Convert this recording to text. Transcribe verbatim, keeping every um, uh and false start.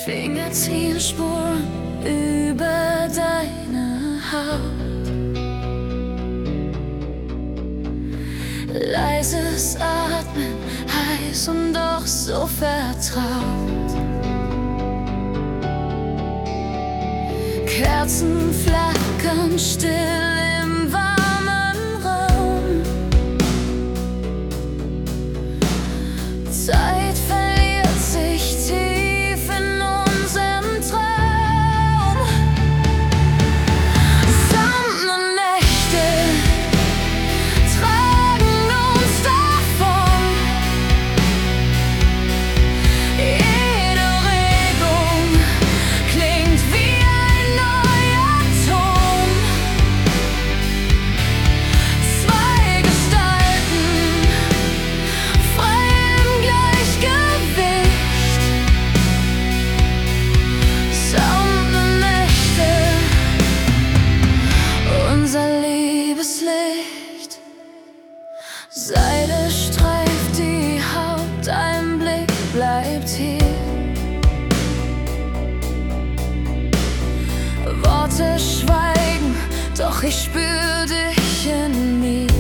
Finger ziehen Spuren über deine Haut. Leises Atmen, heiß und doch so vertraut. Kerzen flackern still im warmen Raum. Zeit verliert sich tief in unserem Traum. Sommernnächte tragen uns davon. Jede Regung klingt wie ein neuer Ton. Zwei Gestalten, frei im Gleichgewicht. Sommernnächte, unser Liebeslicht. Seide streift die Haut, dein Blick bleibt hier. Worte schweigen, doch ich spür dich in mir.